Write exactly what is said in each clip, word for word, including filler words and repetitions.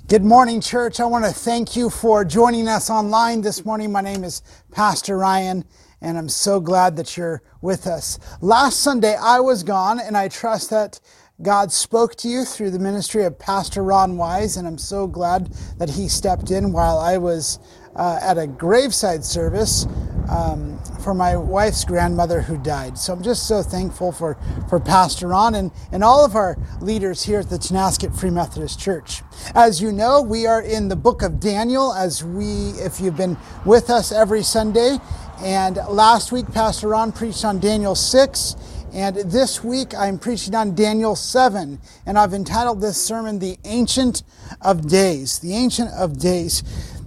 Good morning, church. I want to thank you for joining us online this morning. My name is Pastor Ryan, and I'm so glad that you're with us. Last Sunday, I was gone, and I trust that God spoke to you through the ministry of Pastor Ron Wise, and I'm so glad that he stepped in while I was uh, at a graveside service um, for my wife's grandmother who died. So I'm just so thankful for, for Pastor Ron and, and all of our leaders here at the Tonasket Free Methodist Church. As you know, we are in the book of Daniel, as we, if you've been with us every Sunday. And last week, Pastor Ron preached on Daniel six. And this week, I'm preaching on Daniel seven. And I've entitled this sermon, The Ancient of Days. The Ancient of Days.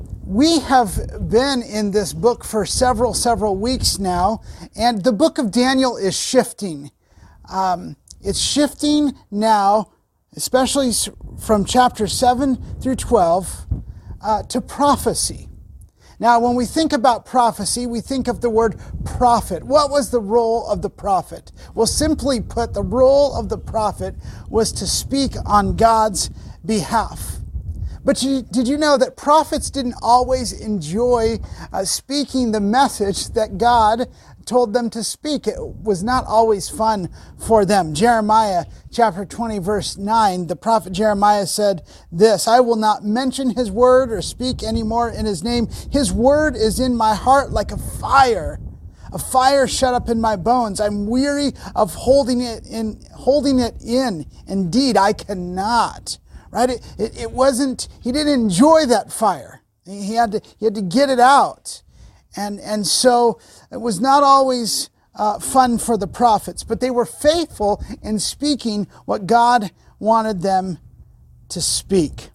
We have been in this book for several, several weeks now. And the book of Daniel is shifting. Um, it's shifting now, especially from chapter seven through twelve, uh, to prophecy. Now, when we think about prophecy, we think of the word prophet. What was the role of the prophet? Well, simply put, the role of the prophet was to speak on God's behalf. But you, did you know that prophets didn't always enjoy uh, speaking the message that God told them to speak? It was not always fun for them. Jeremiah chapter twenty verse nine, the prophet Jeremiah said this, "I will not mention his word or speak anymore in his name. His word is in my heart like a fire, a fire shut up in my bones. I'm weary of holding it in, holding it in. Indeed, I cannot." Right? It, it, it wasn't, he didn't enjoy that fire. He had to, he had to get it out. And, and so it was not always uh, fun for the prophets, but they were faithful in speaking what God wanted them to speak.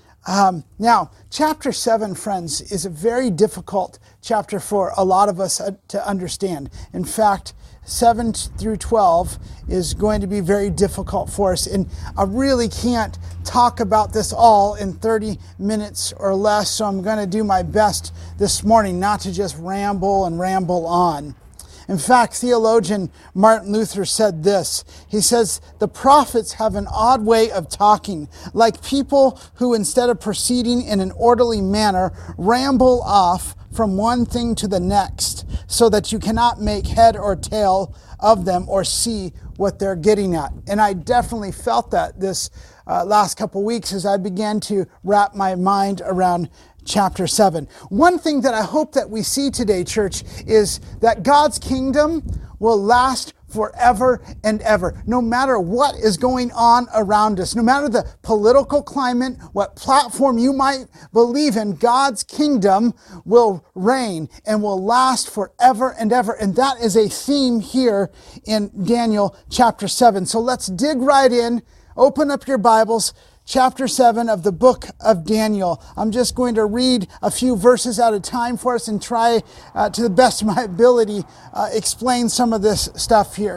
Um, now, chapter seven, friends, is a very difficult chapter for a lot of us uh, to understand. In fact, seven through twelve is going to be very difficult for us. And I really can't talk about this all in thirty minutes or less, so I'm going to do my best this morning not to just ramble and ramble on. In fact, theologian Martin Luther said this. He says, "The prophets have an odd way of talking, like people who, instead of proceeding in an orderly manner, ramble off from one thing to the next, so that you cannot make head or tail of them or see what they're getting at." And I definitely felt that this uh, last couple weeks as I began to wrap my mind around chapter seven. One thing that I hope that we see today, church, is that God's kingdom will last forever and ever. No matter what is going on around us, no matter the political climate, what platform you might believe in, God's kingdom will reign and will last forever and ever. And that is a theme here in Daniel chapter seven. So let's dig right in. Open up your Bibles. Chapter seven of the book of Daniel. I'm just going to read a few verses at a time for us and try uh, to the best of my ability uh, explain some of this stuff here.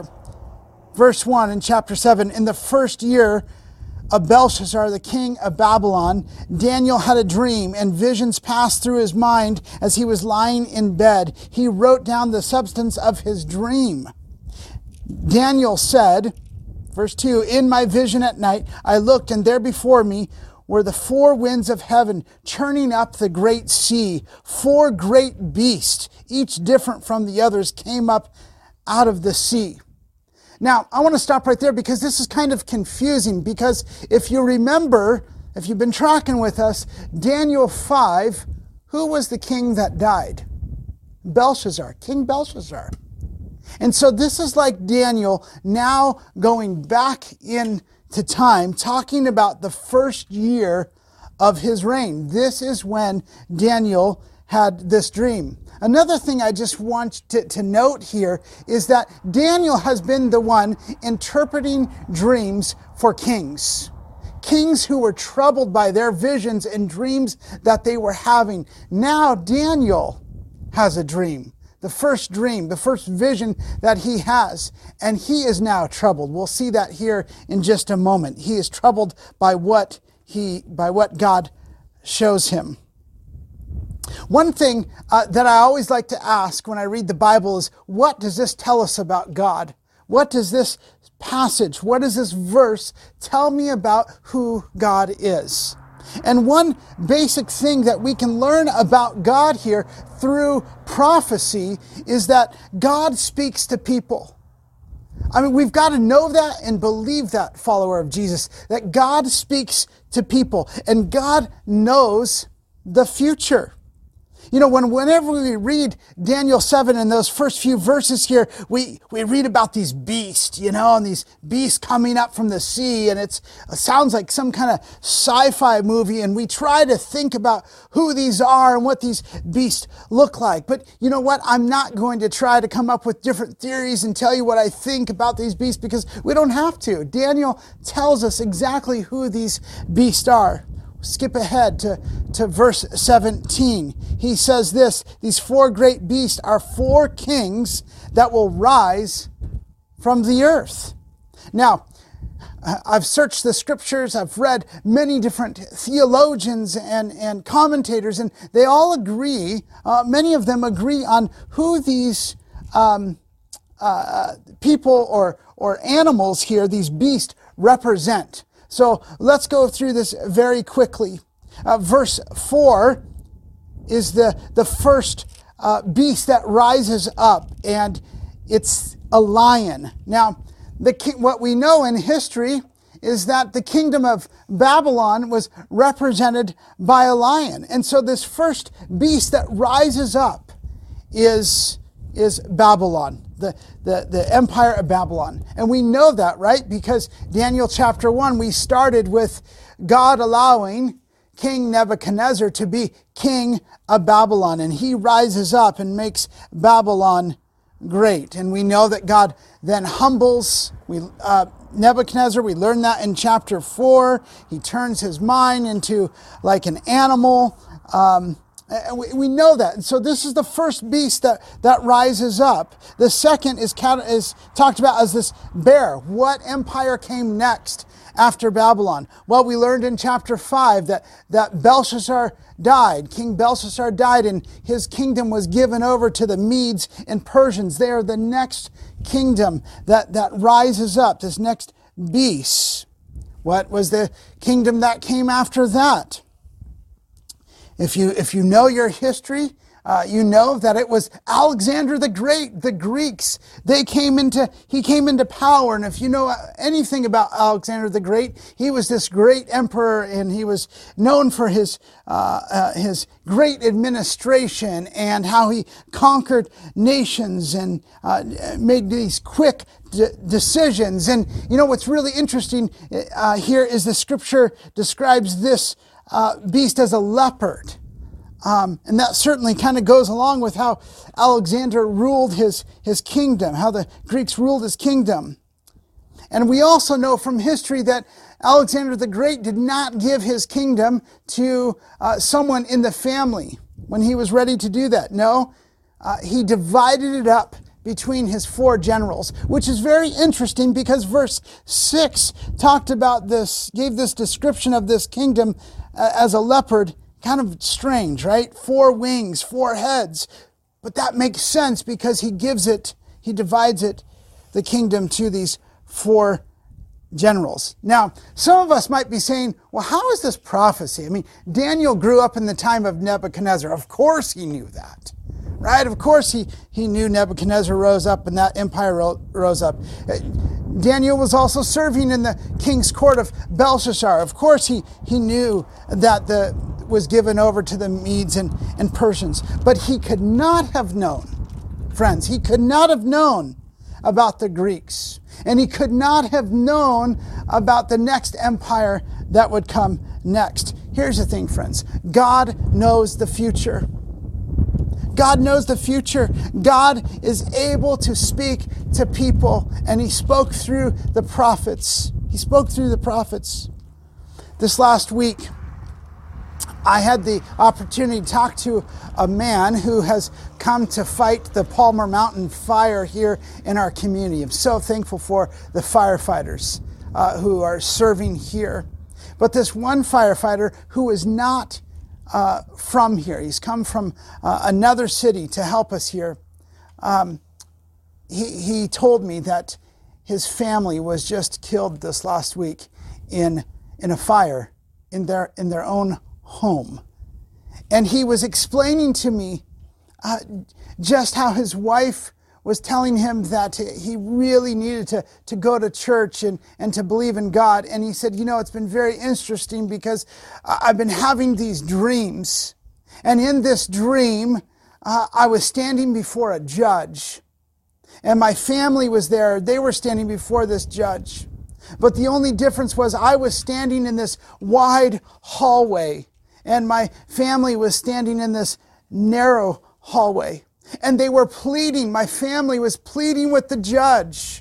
Verse one in chapter seven, "In the first year of Belshazzar, the king of Babylon, Daniel had a dream, and visions passed through his mind as he was lying in bed. He wrote down the substance of his dream. Daniel said," Verse two, "In my vision at night, I looked, and there before me were the four winds of heaven churning up the great sea. Four great beasts, each different from the others, came up out of the sea." Now, I want to stop right there because this is kind of confusing, because if you remember, if you've been tracking with us, Daniel five, who was the king that died? Belshazzar, King Belshazzar. And so this is like Daniel now going back into time, talking about the first year of his reign. This is when Daniel had this dream. Another thing I just want to, to note here is that Daniel has been the one interpreting dreams for kings. Kings who were troubled by their visions and dreams that they were having. Now Daniel has a dream. The first dream, the first vision that he has, and he is now troubled. We'll see that here in just a moment. He is troubled by what he, by what God shows him. One thing uh, that I always like to ask when I read the Bible is, what does this tell us about God? What does this passage, what does this verse tell me about who God is? And one basic thing that we can learn about God here through prophecy is that God speaks to people. I mean, we've got to know that and believe that, follower of Jesus, that God speaks to people and God knows the future. You know, when whenever we read Daniel seven in those first few verses here, we, we read about these beasts, you know, and these beasts coming up from the sea, and it's, it sounds like some kind of sci-fi movie, and we try to think about who these are and what these beasts look like. But you know what? I'm not going to try to come up with different theories and tell you what I think about these beasts, because we don't have to. Daniel tells us exactly who these beasts are. Skip ahead to, to verse seventeen. He says this, these four great beasts are four kings that will rise from the earth. Now, I've searched the scriptures, I've read many different theologians and, and commentators, and they all agree, uh, many of them agree on who these um, uh, people or, or animals here, these beasts, represent. So let's go through this very quickly. Uh, verse four is the, the first uh, beast that rises up, and it's a lion. Now, the what we know in history is that the kingdom of Babylon was represented by a lion. And so this first beast that rises up is, is Babylon. The, the, the empire of Babylon. And we know that, right? Because Daniel chapter one, we started with God allowing King Nebuchadnezzar to be king of Babylon. And he rises up and makes Babylon great. And we know that God then humbles we, uh, Nebuchadnezzar. We learn that in chapter four. He turns his mind into like an animal. Um, And we, we know that. And so this is the first beast that, that rises up. The second is, is talked about as this bear. What empire came next after Babylon? Well, we learned in chapter five that, that Belshazzar died. King Belshazzar died, and his kingdom was given over to the Medes and Persians. They are the next kingdom that, that rises up, this next beast. What was the kingdom that came after that? If you if you know your history, uh, you know that it was Alexander the Great, the Greeks. They came into he came into power, and if you know anything about Alexander the Great, he was this great emperor, and he was known for his uh, uh, his great administration and how he conquered nations and uh, made these quick d- decisions. And you know what's really interesting uh, here is the scripture describes this Uh, beast as a leopard. Um, and that certainly kind of goes along with how Alexander ruled his, his kingdom, how the Greeks ruled his kingdom. And we also know from history that Alexander the Great did not give his kingdom to uh, someone in the family when he was ready to do that. No, uh, he divided it up between his four generals, which is very interesting because verse six talked about this, gave this description of this kingdom as a leopard. Kind of strange, right? Four wings, four heads. But that makes sense because he gives it, he divides it, the kingdom, to these four generals. Now, some of us might be saying, well, how is this prophecy? I mean, Daniel grew up in the time of Nebuchadnezzar. Of course he knew that, right? Of course he, he knew Nebuchadnezzar rose up and that empire ro- rose up. Daniel was also serving in the king's court of Belshazzar. Of course he, he knew that the was given over to the Medes and, and Persians. But he could not have known, friends, he could not have known about the Greeks. And he could not have known about the next empire that would come next. Here's the thing, friends. God knows the future. God knows the future. God is able to speak to people, and he spoke through the prophets. He spoke through the prophets. This last week, I had the opportunity to talk to a man who has come to fight the Palmer Mountain fire here in our community. I'm so thankful for the firefighters uh, who are serving here. But this one firefighter who is not uh, from here, he's come from uh, another city to help us here. Um, he, he told me that his family was just killed this last week in, in a fire in their, in their own home. And he was explaining to me uh, just how his wife was telling him that he really needed to, to go to church and, and to believe in God. And he said, you know, it's been very interesting because I've been having these dreams. And in this dream, uh, I was standing before a judge. And my family was there. They were standing before this judge. But the only difference was I was standing in this wide hallway. And my family was standing in this narrow hallway. And they were pleading, my family was pleading with the judge,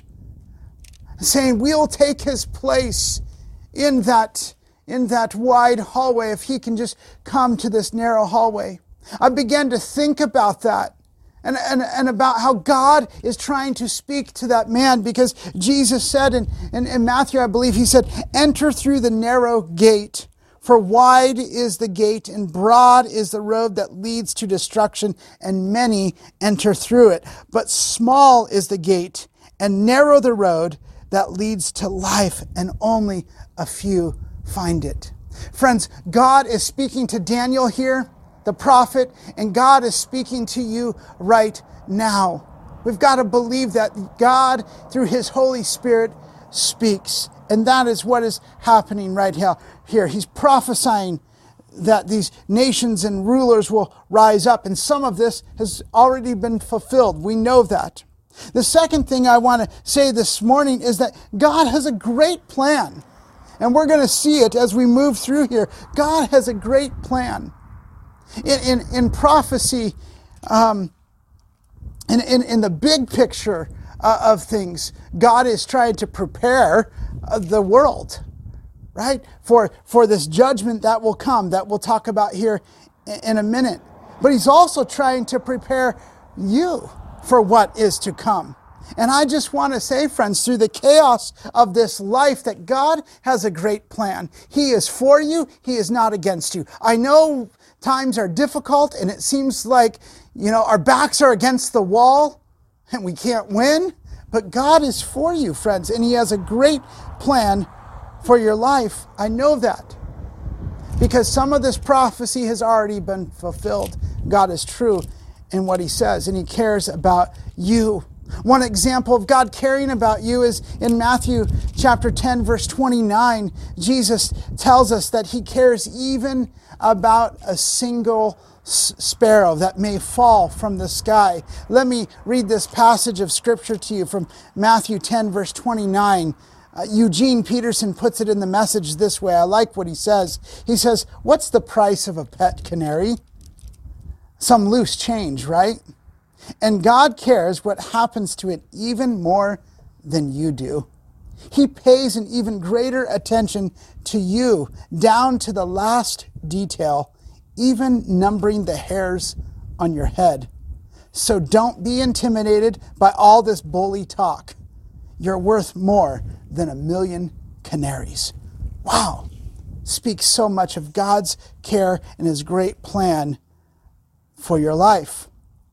saying, we'll take his place in that, in that wide hallway if he can just come to this narrow hallway. I began to think about that and, and, and about how God is trying to speak to that man, because Jesus said in, in, in Matthew, I believe he said, enter through the narrow gate. For wide is the gate and broad is the road that leads to destruction, and many enter through it. But small is the gate and narrow the road that leads to life, and only a few find it. Friends, God is speaking to Daniel here, the prophet, and God is speaking to you right now. We've got to believe that God, through his Holy Spirit, speaks. And that is what is happening right here. He's prophesying that these nations and rulers will rise up. And some of this has already been fulfilled. We know that. The second thing I want to say this morning is that God has a great plan. And we're going to see it as we move through here. God has a great plan. In, in, in prophecy, um, in, in, in the big picture uh, of things, God is trying to prepare the world, right? For, for this judgment that will come, that we'll talk about here in a minute. But he's also trying to prepare you for what is to come. And I just want to say, friends, through the chaos of this life, that God has a great plan. He is for you. He is not against you. I know times are difficult and it seems like, you know, our backs are against the wall and we can't win. But God is for you, friends, and he has a great plan for your life. I know that because some of this prophecy has already been fulfilled. God is true in what he says, and he cares about you. One example of God caring about you is in Matthew chapter ten, verse twenty-nine. Jesus tells us that he cares even about a single sparrow that may fall from the sky. Let me read this passage of scripture to you from Matthew ten, verse twenty-nine. Uh, Eugene Peterson puts it in the Message this way. I like what he says. He says, what's the price of a pet canary? Some loose change, right? And God cares what happens to it even more than you do. He pays an even greater attention to you, down to the last detail, even numbering the hairs on your head. So don't be intimidated by all this bully talk. You're worth more than a million canaries. Wow. Speaks so much of God's care and his great plan for your life.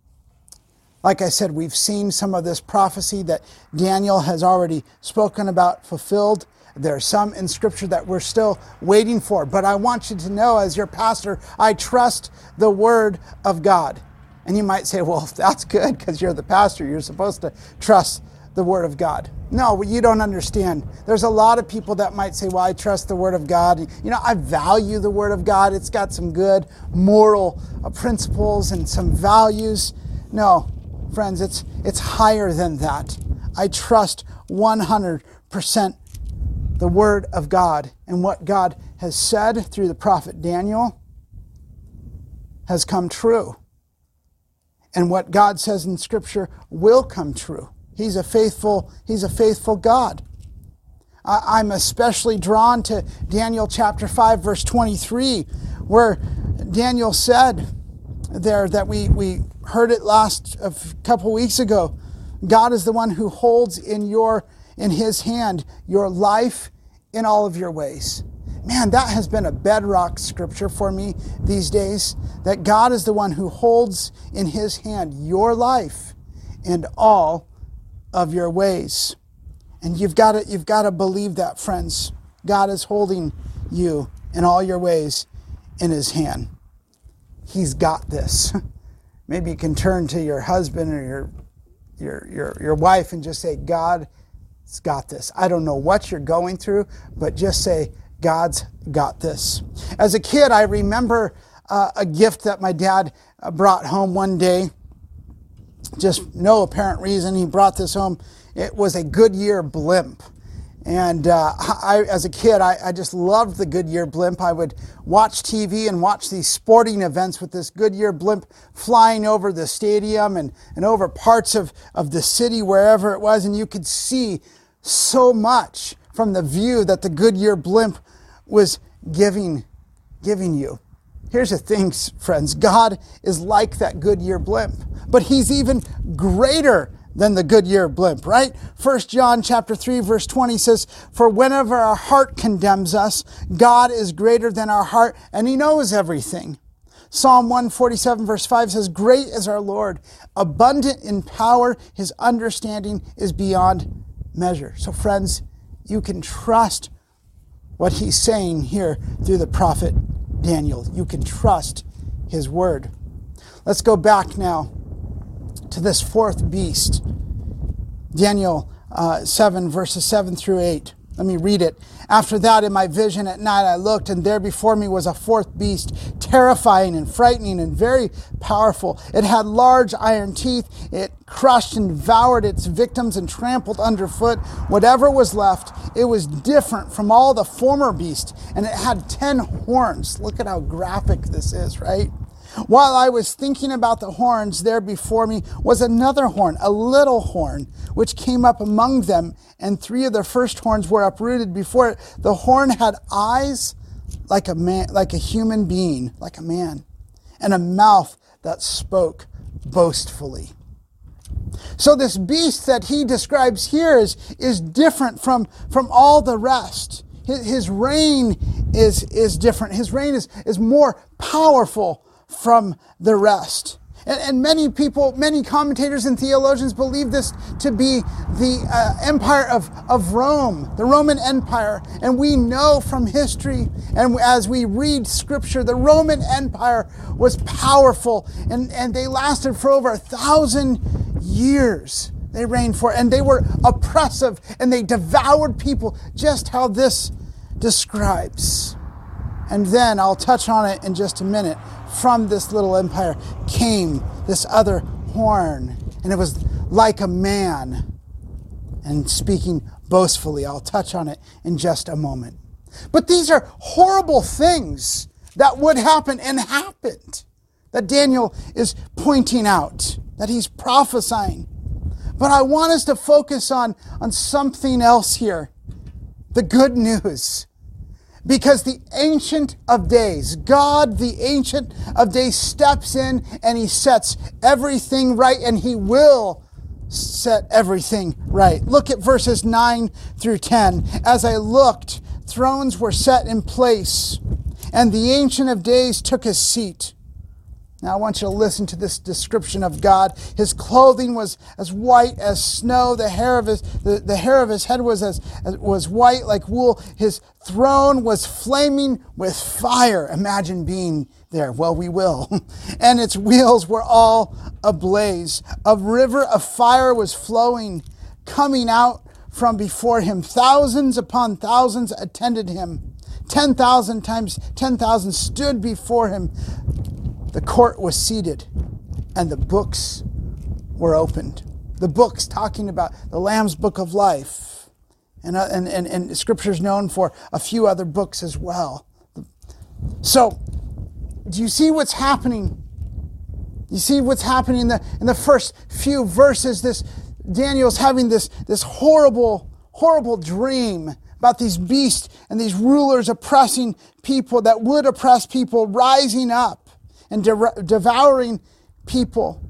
Like I said, we've seen some of this prophecy that Daniel has already spoken about fulfilled. There are some in Scripture that we're still waiting for. But I want you to know, as your pastor, I trust the Word of God. And you might say, well, that's good because you're the pastor. You're supposed to trust the Word of God. No, you don't understand. There's a lot of people that might say, well, I trust the Word of God. You know, I value the Word of God. It's got some good moral principles and some values. No, friends, it's it's higher than that. I trust one hundred percent the Word of God, and what God has said through the prophet Daniel has come true. And what God says in Scripture will come true. He's a faithful, he's a faithful God. I, I'm especially drawn to Daniel chapter five, verse twenty-three, where Daniel said there that we, we heard it last a couple weeks ago. God is the one who holds in your in his hand your life in all of your ways. Man, that has been a bedrock scripture for me these days, that God is the one who holds in his hand your life and all of your ways. And you've got to you've got to believe that, friends. God is holding you and all your ways in his hand. He's got this. Maybe you can turn to your husband or your your your your wife and just say, God's got this. I don't know what you're going through, but just say, God's got this. As a kid, I remember uh, a gift that my dad uh, brought home one day. Just no apparent reason. He brought this home. It was a Goodyear blimp. And uh, I, as a kid, I, I just loved the Goodyear blimp. I would watch T V and watch these sporting events with this Goodyear blimp flying over the stadium and, and over parts of, of the city, wherever it was. And you could see so much from the view that the Goodyear blimp was giving, giving you. Here's the thing, friends. God is like that Goodyear blimp, but he's even greater than the Goodyear blimp, right? First John chapter three, verse twenty says, for whenever our heart condemns us, God is greater than our heart, and he knows everything. Psalm one forty-seven, verse five says, great is our Lord, abundant in power, his understanding is beyond measure. So friends, you can trust what he's saying here through the prophet Daniel. You can trust his word. Let's go back now to this fourth beast. Daniel uh, seven, verses seven through eight. Let me read it. After that, in my vision at night, I looked, and there before me was a fourth beast, terrifying and frightening and very powerful. It had large iron teeth. It crushed and devoured its victims and trampled underfoot whatever was left. It was different from all the former beasts, and it had ten horns. Look at how graphic this is, right? While I was thinking about the horns, there before me was another horn, a little horn, which came up among them, and three of the first horns were uprooted before it. The horn had eyes like a man, like a human being, like a man, and a mouth that spoke boastfully. So this beast that he describes here is, is different from, from all the rest. His, his reign is, is different. His reign is, is more powerful from the rest. And, and many people, many commentators and theologians believe this to be the uh, empire of, of Rome, the Roman Empire. And we know from history, and as we read scripture, the Roman Empire was powerful, and, and they lasted for over a thousand years. They reigned for, and they were oppressive, and they devoured people, just how this describes. And then, I'll touch on it in just a minute, from this little empire came this other horn, and it was like a man and speaking boastfully. I'll touch on it in just a moment. But these are horrible things that would happen and happened, that Daniel is pointing out, that he's prophesying. But I want us to focus on, on something else here, the good news. Because the Ancient of Days, God, the Ancient of Days, steps in and he sets everything right, and he will set everything right. Look at verses nine through ten. As I looked, thrones were set in place, and the Ancient of Days took his seat. Now I want you to listen to this description of God. His clothing was as white as snow. The hair of his the, the hair of his head was as, as was white like wool. His throne was flaming with fire. Imagine being there. Well, we will. And its wheels were all ablaze. A river of fire was flowing, coming out from before him. Thousands upon thousands attended him. Ten thousand times ten thousand stood before him. The court was seated, and the books were opened. The books talking about the Lamb's Book of Life. And, uh, and, and, and Scripture is known for a few other books as well. So, do you see what's happening? You see what's happening in the, in the first few verses? This Daniel's having this, this horrible, horrible dream about these beasts and these rulers oppressing people that would oppress people, rising up and de- devouring people.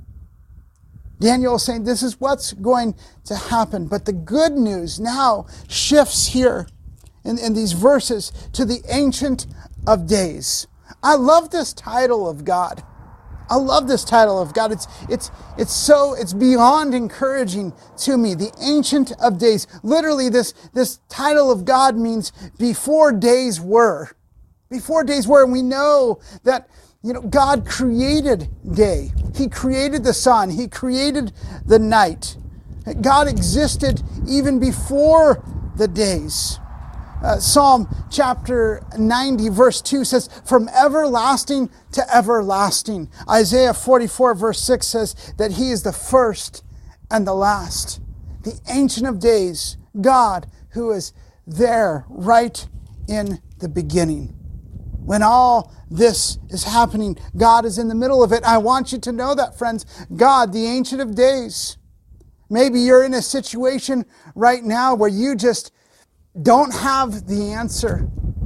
Daniel is saying this is what's going to happen. But the good news now shifts here in, in these verses to the Ancient of Days. I love this title of God. I love this title of God. It's it's it's so it's beyond encouraging to me. The Ancient of Days. Literally, this, this title of God means before days were. Before days were, and we know that, you know, God created day. He created the sun. He created the night. God existed even before the days. Uh, Psalm chapter ninety verse two says, from everlasting to everlasting. Isaiah forty-four verse six says that he is the first and the last. The Ancient of Days, God, who is there right in the beginning. When all this is happening, God is in the middle of it. I want you to know that, friends. God, the Ancient of Days. Maybe you're in a situation right now where you just don't have the answer.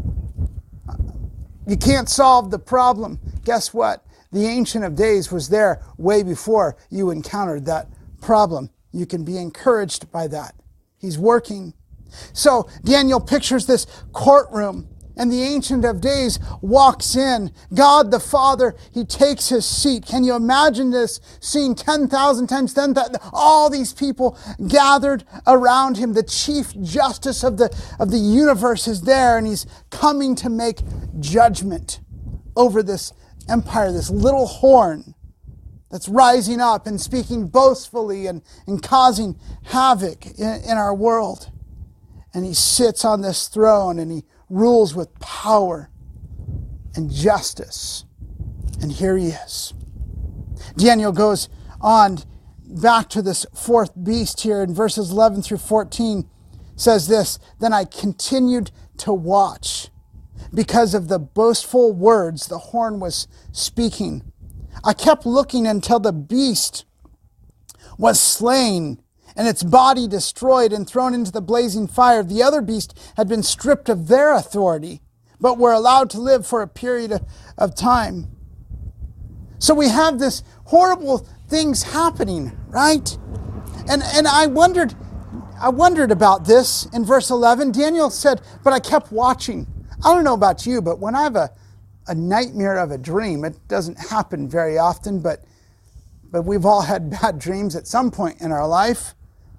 You can't solve the problem. Guess what? The Ancient of Days was there way before you encountered that problem. You can be encouraged by that. He's working. So Daniel pictures this courtroom, and the Ancient of Days walks in. God the Father, he takes his seat. Can you imagine this scene? ten thousand times ten thousand, all these people gathered around him. The Chief Justice of the, of the universe is there, and he's coming to make judgment over this empire, this little horn that's rising up and speaking boastfully and, and causing havoc in, in our world. And he sits on this throne, and he rules with power and justice. And here he is. Daniel goes on back to this fourth beast here in verses eleven through fourteen. Says this, then I continued to watch because of the boastful words the horn was speaking. I kept looking until the beast was slain and its body destroyed and thrown into the blazing fire. The other beast had been stripped of their authority, but were allowed to live for a period of, of time. So we have this horrible things happening, right? And and I wondered, I wondered about this in verse eleven. Daniel said, but I kept watching. I don't know about you, but when I have a, a nightmare of a dream, it doesn't happen very often, but but we've all had bad dreams at some point in our life.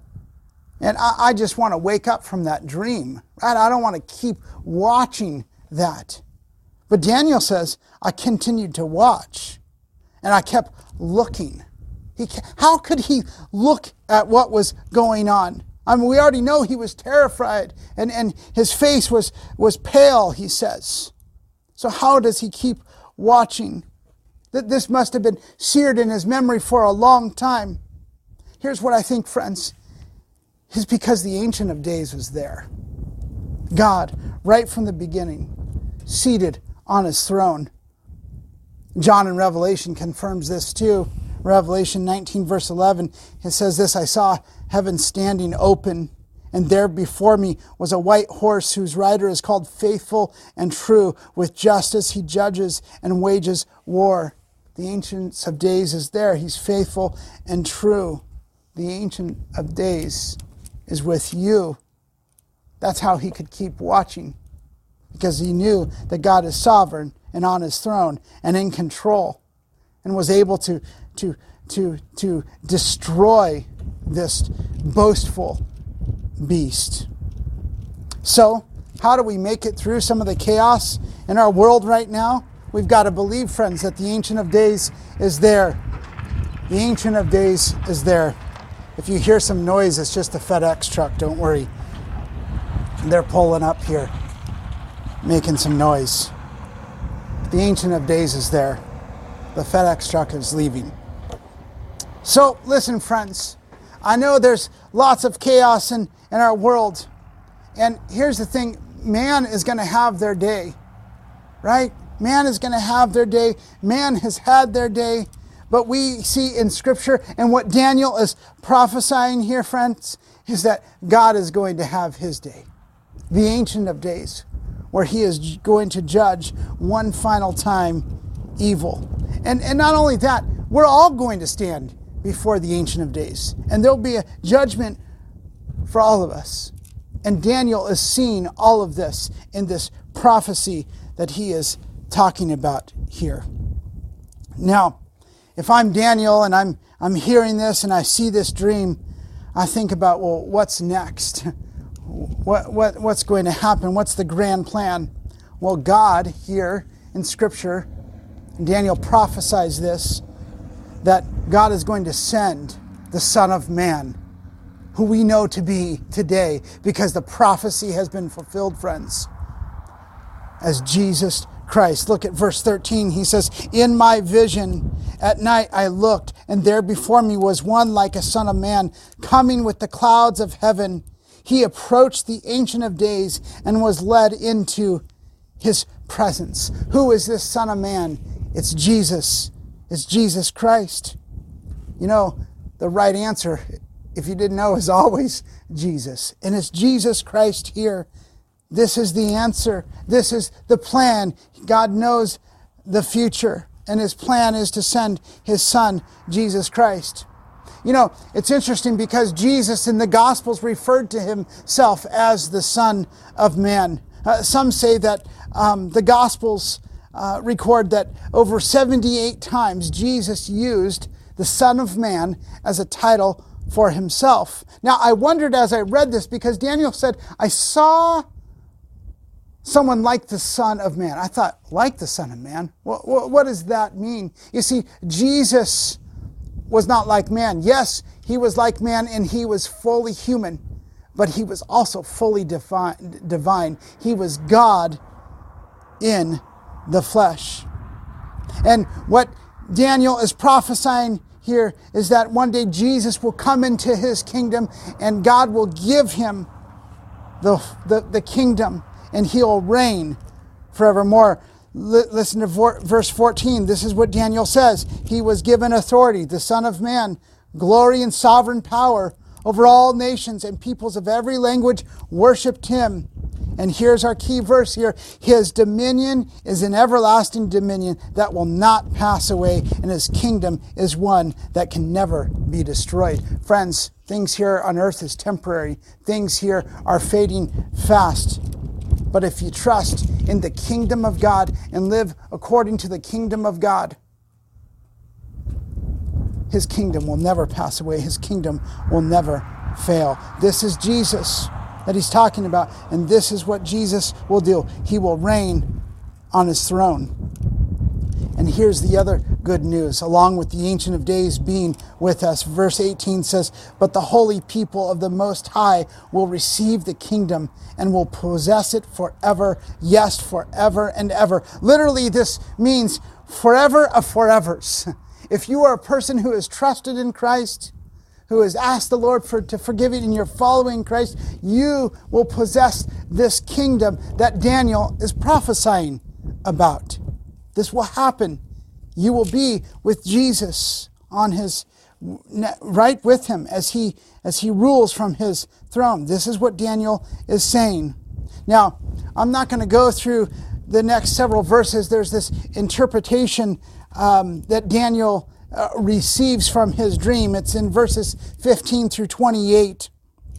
And I, I just want to wake up from that dream, right? I don't want to keep watching that. But Daniel says, I continued to watch, and I kept looking. He, how could he look at what was going on? I mean, we already know he was terrified, and, and his face was, was pale, he says. So how does he keep watching? That this must have been seared in his memory for a long time. Here's what I think, friends. Is because the Ancient of Days was there. God, right from the beginning, seated on his throne. John in Revelation confirms this too. Revelation nineteen verse eleven, it says this, I saw heaven standing open, and there before me was a white horse whose rider is called Faithful and True. With justice he judges and wages war. The Ancient of Days is there. He's faithful and true. The Ancient of Days is with you. That's how he could keep watching, because he knew that God is sovereign and on his throne and in control, and was able to, to, to, to destroy this boastful beast. So, how do we make it through some of the chaos in our world right now? We've got to believe, friends, that the Ancient of Days is there. The Ancient of Days is there. If you hear some noise, it's just a FedEx truck, don't worry. They're pulling up here, making some noise. The Ancient of Days is there. The FedEx truck is leaving. So, listen, friends. I know there's lots of chaos in, in our world. And here's the thing. Man is going to have their day. Right? Man is going to have their day. Man has had their day. But we see in Scripture, and what Daniel is prophesying here, friends, is that God is going to have his day. The Ancient of Days, where he is going to judge one final time evil. And, and not only that, we're all going to stand before the Ancient of Days. And there'll be a judgment for all of us. And Daniel is seeing all of this in this prophecy that he is talking about here. Now, if I'm Daniel and I'm I'm hearing this and I see this dream, I think about, well, what's next? What what what's going to happen? What's the grand plan? Well, God here in Scripture, Daniel prophesies this, that God is going to send the Son of Man, who we know to be today, because the prophecy has been fulfilled, friends, as Jesus Christ. Look at verse thirteen. He says, "In my vision at night I looked, and there before me was one like a son of man, coming with the clouds of heaven. He approached the Ancient of Days and was led into his presence." Who is this Son of Man? It's Jesus. It's Jesus Christ. You know, the right answer, if you didn't know, is always Jesus. And it's Jesus Christ here. This is the answer. This is the plan. God knows the future, and his plan is to send his Son, Jesus Christ. You know, it's interesting because Jesus in the Gospels referred to himself as the Son of Man. Uh, some say that um, the Gospels uh, record that over seventy-eight times Jesus used the Son of Man as a title for himself. Now, I wondered as I read this, because Daniel said, I saw someone like the Son of Man. I thought, like the Son of Man? What, what, what does that mean? You see, Jesus was not like man. Yes, he was like man and he was fully human, but he was also fully divine. divine. He was God in the flesh. And what Daniel is prophesying here is that one day Jesus will come into his kingdom and God will give him the, the, the kingdom, and he'll reign forevermore. L- listen to vor- verse fourteen. This is what Daniel says. He was given authority, the Son of Man, glory and sovereign power over all nations, and peoples of every language worshipped him. And here's our key verse here. His dominion is an everlasting dominion that will not pass away, and his kingdom is one that can never be destroyed. Friends, things here on earth is temporary. Things here are fading fast. But if you trust in the kingdom of God and live according to the kingdom of God, his kingdom will never pass away. His kingdom will never fail. This is Jesus that he's talking about, and this is what Jesus will do. He will reign on his throne. And here's the other good news, along with the Ancient of Days being with us. Verse eighteen says, "But the holy people of the Most High will receive the kingdom and will possess it forever, yes, forever and ever." Literally, this means forever of forevers. If you are a person who has trusted in Christ, who has asked the Lord for, to forgive you, and you're following Christ, you will possess this kingdom that Daniel is prophesying about. This will happen. You will be with Jesus on his right with him as he as he rules from his throne. This is what Daniel is saying. Now, I'm not going to go through the next several verses. There's this interpretation um, that Daniel uh, receives from his dream. It's in verses fifteen through twenty-eight.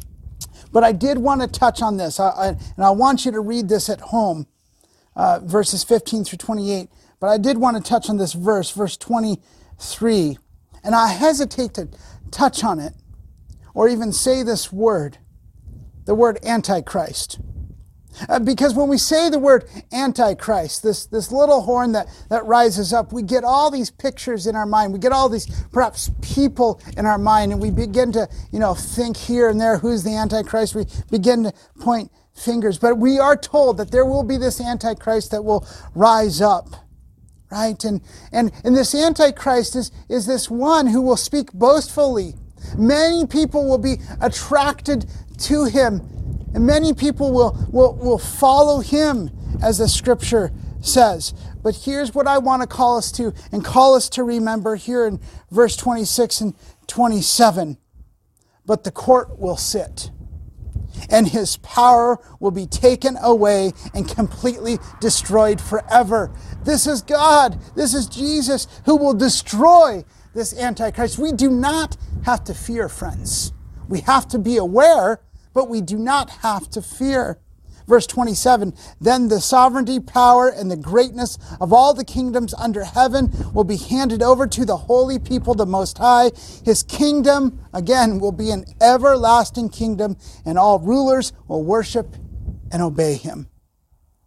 But I did want to touch on this, I, I, and I want you to read this at home, uh, verses fifteen through twenty-eight. But I did want to touch on this verse, verse twenty-three. And I hesitate to touch on it or even say this word, the word Antichrist. Uh, because when we say the word Antichrist, this, this little horn that, that rises up, we get all these pictures in our mind. We get all these perhaps people in our mind, and we begin to, you know, think here and there, who's the Antichrist? We begin to point fingers. But we are told that there will be this Antichrist that will rise up. Right? And, and, and this Antichrist is, is this one who will speak boastfully. Many people will be attracted to him, and many people will, will, will follow him, as the scripture says. But here's what I want to call us to, and call us to remember here in verse twenty-six and twenty-seven. But the court will sit, and his power will be taken away and completely destroyed forever. This is God. This is Jesus who will destroy this Antichrist. We do not have to fear, friends. We have to be aware, but we do not have to fear. Verse twenty-seven, "Then the sovereignty, power, and the greatness of all the kingdoms under heaven will be handed over to the holy people, the Most High. His kingdom, again, will be an everlasting kingdom, and all rulers will worship and obey him."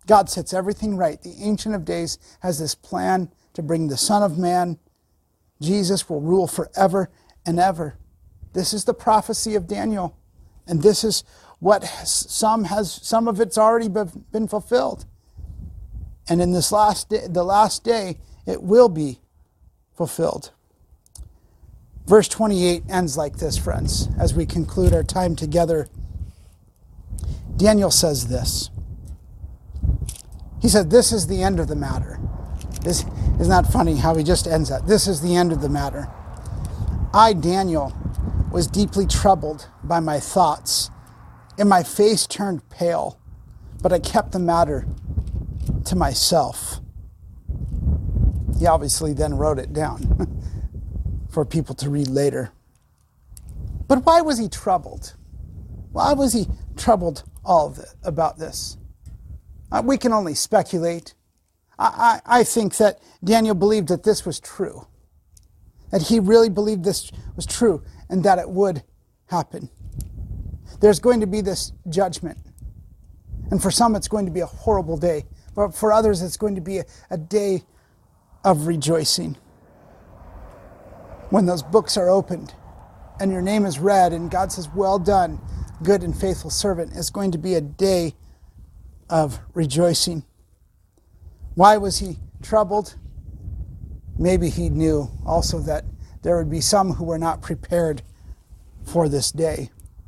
God sets everything right. The Ancient of Days has this plan to bring the Son of Man. Jesus will rule forever and ever. This is the prophecy of Daniel. And this is what some has, some of it's already been fulfilled. And in this last day, the last day, it will be fulfilled. Verse twenty-eight ends like this, friends, as we conclude our time together. Daniel says this. He said, this is the end of the matter. This is not funny how he just ends that. This is the end of the matter. I, Daniel, was deeply troubled by my thoughts, and my face turned pale, but I kept the matter to myself. He obviously then wrote it down for people to read later. But why was he troubled? Why was he troubled all of it, about this? Uh, we can only speculate. I, I, I think that Daniel believed that this was true, that he really believed this was true and that it would happen. There's going to be this judgment. And for some, it's going to be a horrible day. But for others, it's going to be a, a day of rejoicing. When those books are opened and your name is read and God says, well done, good and faithful servant, it's going to be a day of rejoicing. Why was he troubled? Maybe he knew also that there would be some who were not prepared for this day.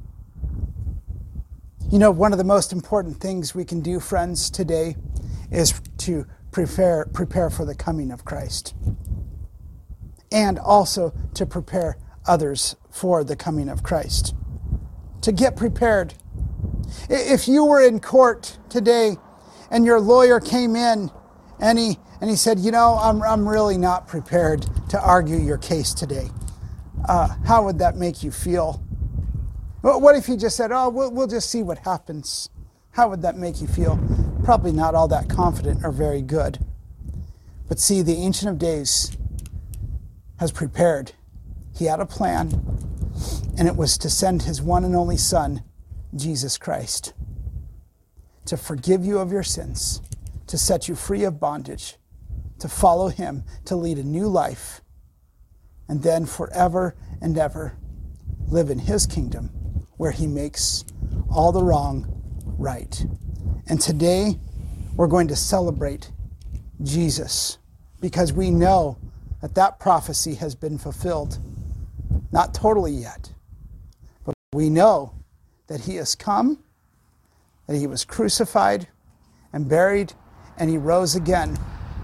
You know, one of the most important things we can do, friends, today is to prepare, prepare for the coming of Christ. And also to prepare others for the coming of Christ. To get prepared. If you were in court today and your lawyer came in and he and he said, you know, I'm I'm really not prepared to argue your case today, uh, how would that make you feel? What if he just said, oh, we'll, we'll just see what happens? How would that make you feel? Probably not all that confident or very good. But see, the Ancient of Days has prepared. He had a plan, and it was to send his one and only Son, Jesus Christ, to forgive you of your sins, to set you free of bondage, to follow him, to lead a new life, and then forever and ever live in his kingdom where he makes all the wrong right. And today we're going to celebrate Jesus because we know that that prophecy has been fulfilled. Not totally yet, but we know that he has come, that he was crucified and buried, and he rose again.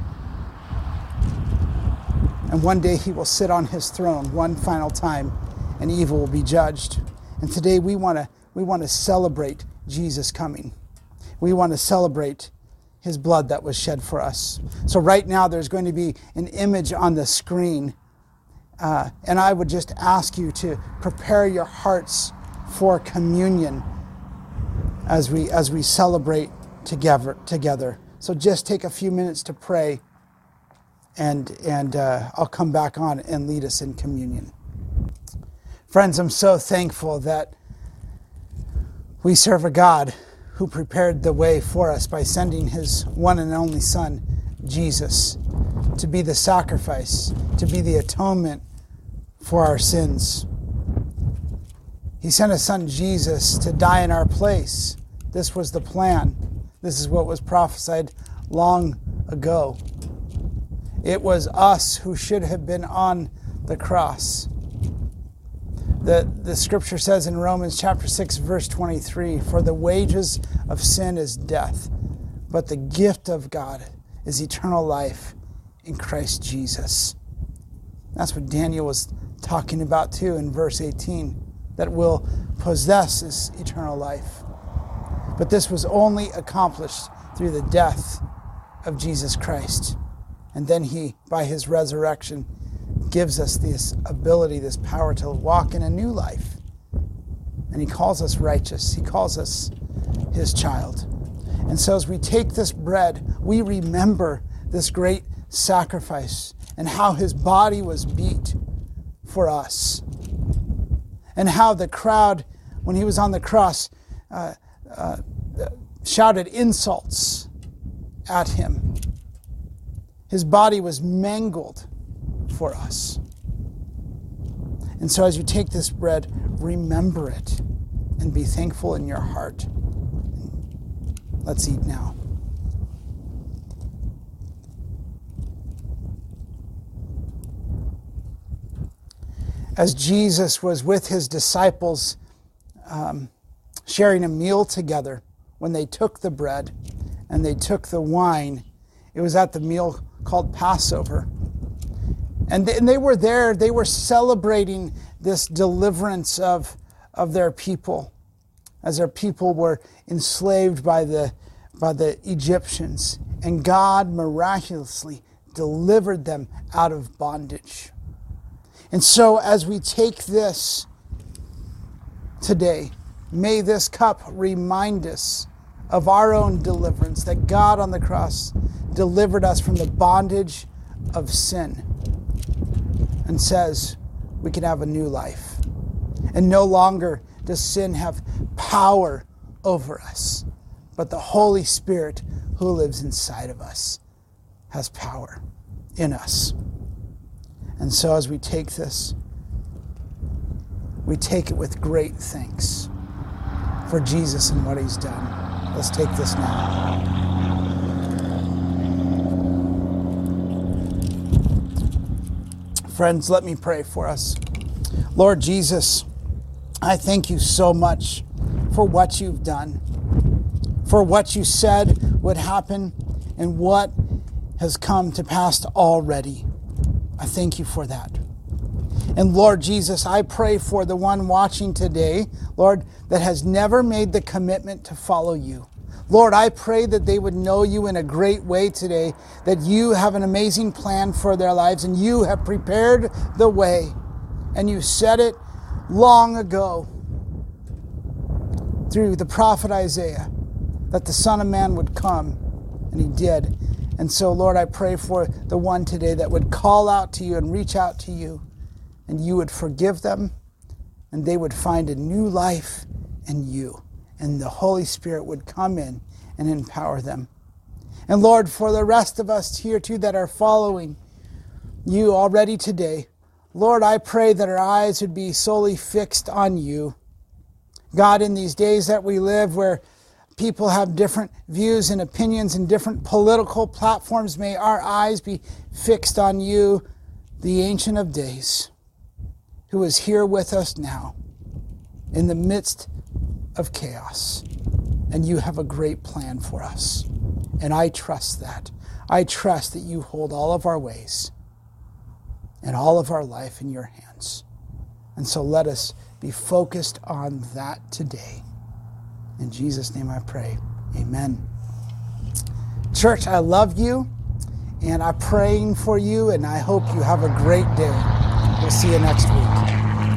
And one day he will sit on his throne one final time, and evil will be judged. And today we want to we want to celebrate Jesus coming. We want to celebrate his blood that was shed for us. So right now there's going to be an image on the screen. Uh, and I would just ask you to prepare your hearts for communion as we as we celebrate together. together. So just take a few minutes to pray, and, and uh, I'll come back on and lead us in communion. Friends, I'm so thankful that we serve a God who prepared the way for us by sending his one and only Son, Jesus, to be the sacrifice, to be the atonement for our sins. He sent his Son, Jesus, to die in our place. This was the plan. This is what was prophesied long ago. It was us who should have been on the cross. The, the scripture says in Romans chapter six, verse twenty-three, for the wages of sin is death, but the gift of God is eternal life in Christ Jesus. That's what Daniel was talking about too in verse eighteen, that we'll possess this eternal life. But this was only accomplished through the death of Jesus Christ. And then he, by his resurrection, gives us this ability, this power to walk in a new life. And he calls us righteous. He calls us his child. And so as we take this bread, we remember this great sacrifice and how his body was beat for us. And how the crowd, when he was on the cross, uh, uh, shouted insults at him. His body was mangled for us. And so as you take this bread, remember it and be thankful in your heart. Let's eat now. As Jesus was with his disciples, um, sharing a meal together, when they took the bread and they took the wine, it was at the meal called Passover. And they, and they were there, they were celebrating this deliverance of, of their people, as their people were enslaved by the, by the Egyptians. And God miraculously delivered them out of bondage. And so as we take this today, may this cup remind us of our own deliverance, that God on the cross delivered us from the bondage of sin and says we can have a new life. And no longer does sin have power over us, but the Holy Spirit who lives inside of us has power in us. And so as we take this, we take it with great thanks for Jesus and what he's done. Let's take this now. Friends, let me pray for us. Lord Jesus, I thank you so much for what you've done, for what you said would happen and what has come to pass already. I thank you for that. And Lord Jesus, I pray for the one watching today, Lord, that has never made the commitment to follow you. Lord, I pray that they would know you in a great way today, that you have an amazing plan for their lives and you have prepared the way. And you said it long ago through the prophet Isaiah that the Son of Man would come, and he did. And so, Lord, I pray for the one today that would call out to you and reach out to you, and you would forgive them, and they would find a new life in you, and the Holy Spirit would come in and empower them. And Lord, for the rest of us here too that are following you already today, Lord, I pray that our eyes would be solely fixed on you. God, in these days that we live where people have different views and opinions and different political platforms, may our eyes be fixed on you, the Ancient of Days, who is here with us now in the midst of chaos. And you have a great plan for us. And I trust that. I trust that you hold all of our ways and all of our life in your hands. And so let us be focused on that today. In Jesus' name I pray. Amen. Church, I love you, and I'm praying for you, and I hope you have a great day. We'll see you next week.